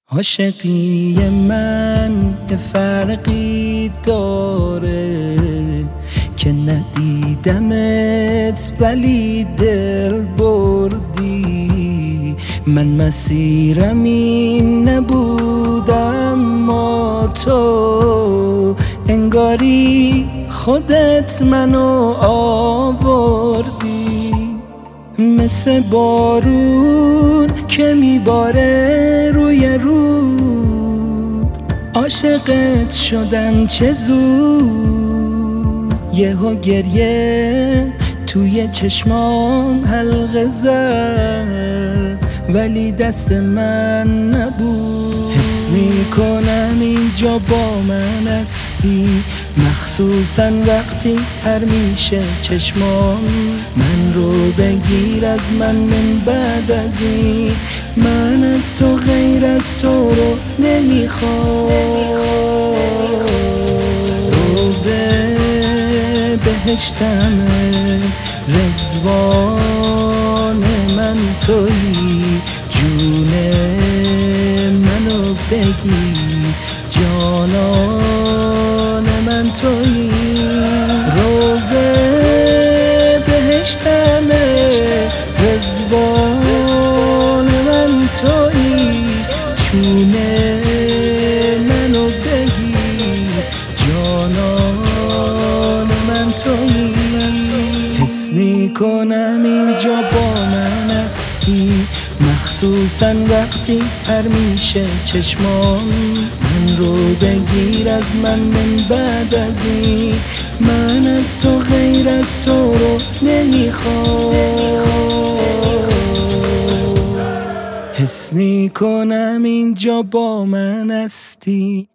عاشقی من یه فرقی داره که ندیدمت ولی دل بردی. من مسیرم این نبود اما تو انگاری خودت منو آوردی. مثل بارون که میباره روی رود عاشقت شدم چه زود. یهو گریه توی چشمام حلقه زد ولی دست من نبود. حس میکنم اینجا با من هستی، مخصوصا وقتی تر میشه چشمام. من رو بگیر از من بعد از این، من از تو غیر از تو رو نمیخوام. روزه بهشتمه، رضوان من تویی، جون منو بگی، جانان من تویی. روزه بهشتمه، رضوان من تویی، جون منو بگی، جانان من تویی. حس میکنم اینجا با من هستی، مخصوصا وقتی تر میشه چشمام. من رو بگیر از من بعد از این، من از تو غیر از تو رو نمیخوام. حس میکنم اینجا با من هستی.